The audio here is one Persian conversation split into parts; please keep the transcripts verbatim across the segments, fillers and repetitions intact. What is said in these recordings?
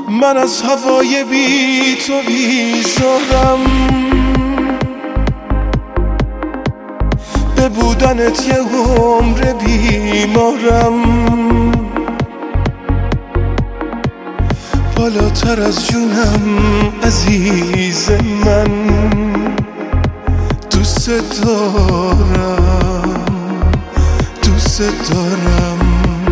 من از هوای بی تو بیزارم، به بودنت یه عمر بیمارم، بالاتر از جونم عزیز من، دوست دارم دوست دارم.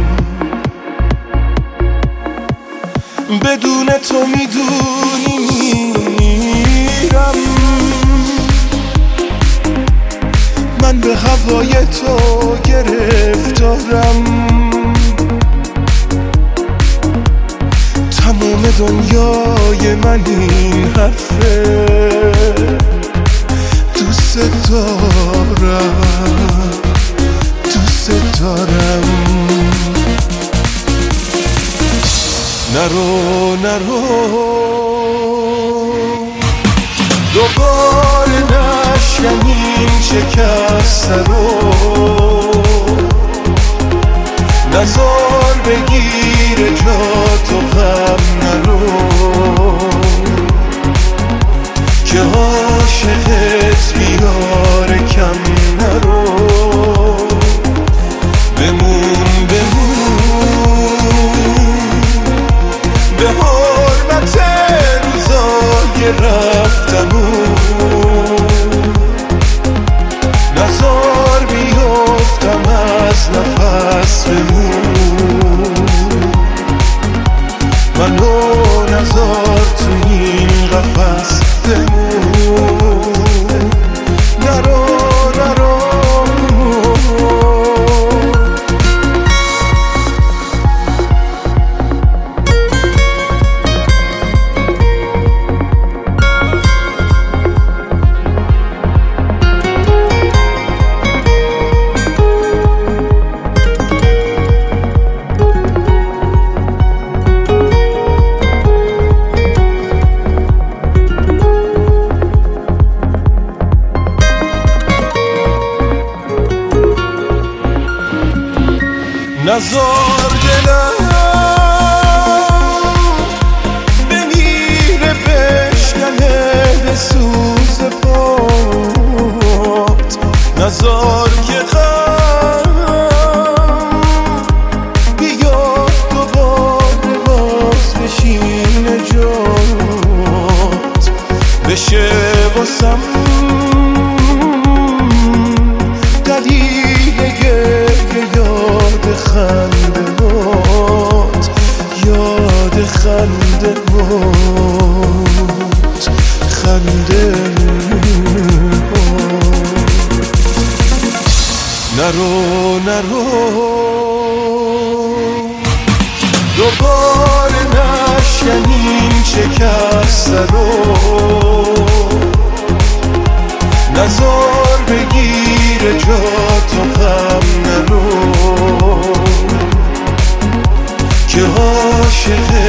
بدون تو میدونی میرم، من به هوای تو گرفتارم، تمام دنیای من این حرفه، دوست دارم دوست دارم. نرو نرو دوباره نشکنیم شکسته رو، نزار بگیر جا تو غم نرو، که عاشقت بیاره کم نرو، بمون بمون به حرمت روزای رفتمون، نزار بیفتم از نفس بمون، منو نزار تو این قفس بمون. نرو نرو نزار دلم بمیره بشکنه به سوز پات، نزار که غم بیاد دوباره باز بشینه جات، بشه واسم دلیل گریه یاد خنده هات، یاد خنده هات خنده هات. نرو نرو دوباره نشکنیم شکسته رو، نزار بگیر جا تو غم نرو، که عاشق